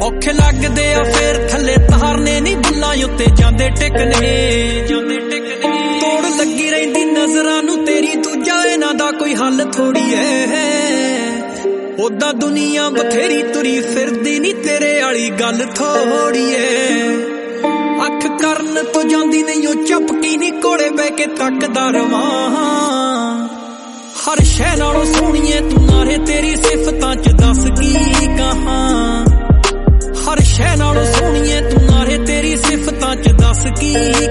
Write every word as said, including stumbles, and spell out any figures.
ਔਖੇ ਲੱਗਦੇ ਆ ਫੇਰ ਥੱਲੇ ਤਾਰਨੇ ਨੀ ਬੁੱਲਾਂ ਉੱਤੇ ਜਾਂਦੇ ਟਿਕਨੇ ਜਾਂਦੇ ਟਿਕਨੇ ਤੋੜ ਲੱਗੀ ਰਹਿੰਦੀ ਨਜ਼ਰਾਂ ਨੂੰ ਤੇਰੀ ਦੂਜਾ ਇਹਨਾਂ ਦਾ ਕੋਈ ਹੱਲ ਥੋੜੀ ਐ ਉਦਾਂ ਦੁਨੀਆ ਬਥੇਰੀ ਤੁਰੀ ਫਿਰਦੀ ਨੀ ਤੇਰੇ ਵਾਲੀ ਗੱਲ ਥੋੜੀ ਐ ਅੱਖ ਕਰਨ ਤੋਂ ਜਾਂਦੀ ਨਹੀਂ ਉਹ ਚੁੱਪਕੀ ਨੀ ਕੋਲੇ ਬਹਿ ਕੇ ਤੱਕਦਾ ਰਵਾਂ ਹਰ ਸ਼ੈ ਨਾਲੋਂ ਸੋਹਣੀਏ ਤੂੰ ਨਾਰੇ ਤੇਰੀ ਸਿਫਤਾਂ ਚ ਦੱਸ ਕੀ ਕਹਾਂ ਹਰ ਸ਼ੈ ਨਾਲੋਂ ਸੋਹਣੀਏ ਤੂੰ ਨਾਰੇ ਤੇਰੀ ਸਿਫਤਾਂ ਚ ਦੱਸ ਕੀ